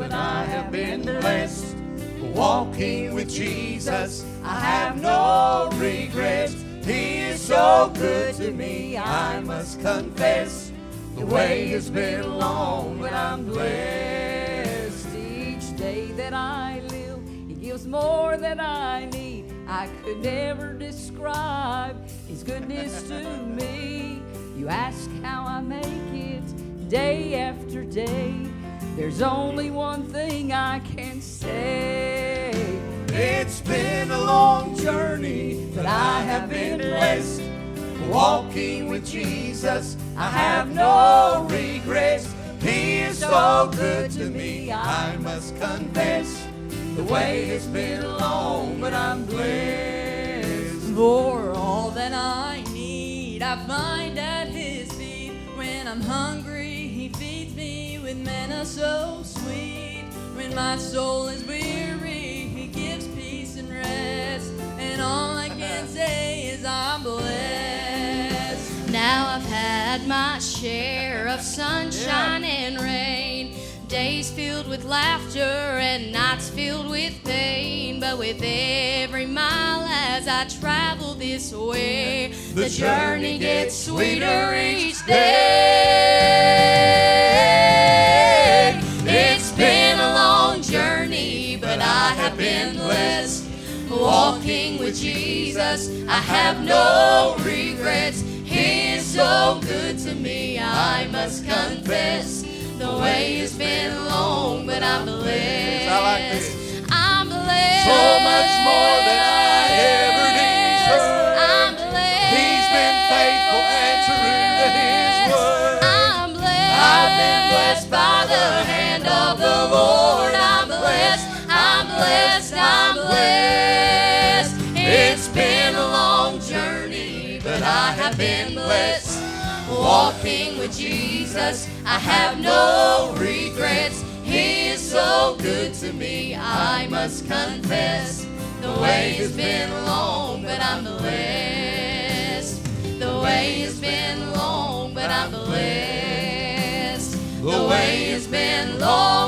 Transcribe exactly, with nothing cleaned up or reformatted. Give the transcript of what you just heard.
but I have been blessed. Walking with Jesus, I have no regrets. He is so good to me, I must confess. The way has been long, but I'm blessed. Each day that I live, He gives more than I need. I could never describe His goodness to me. You ask how I make it day after day. There's only one thing I can say. It's been a long journey, but I have been blessed. Walking with Jesus, I have no regrets. He is so good to me, I must confess. The way has been long, but I'm blessed. For all that I need, I find at His feet. When I'm hungry, He feeds me with manna so sweet. When my soul is weary, He gives peace and rest. And all I can say is I'm blessed. Now I've had my share of sunshine Yeah. and rain, days filled with laughter and nights filled with pain. But with every mile as I travel this way, the, The journey gets sweeter each day. It's been a long journey, but I have been blessed. Walking with Jesus, I have no regrets. He is so good to me, I must confess. The way has been long, but I'm blessed. I like this. I'm blessed. So much more than I ever deserved. I'm blessed. He's been faithful and true to His word. I'm blessed. I've been blessed by the hand of the Lord. I'm blessed, I'm blessed, I'm blessed. It's been a long journey, but I have been blessed. Walking with Jesus, I have no regrets. He is so good to me, I must confess. The way has been long, but I'm blessed. The way has been long, but I'm blessed. The way has been long.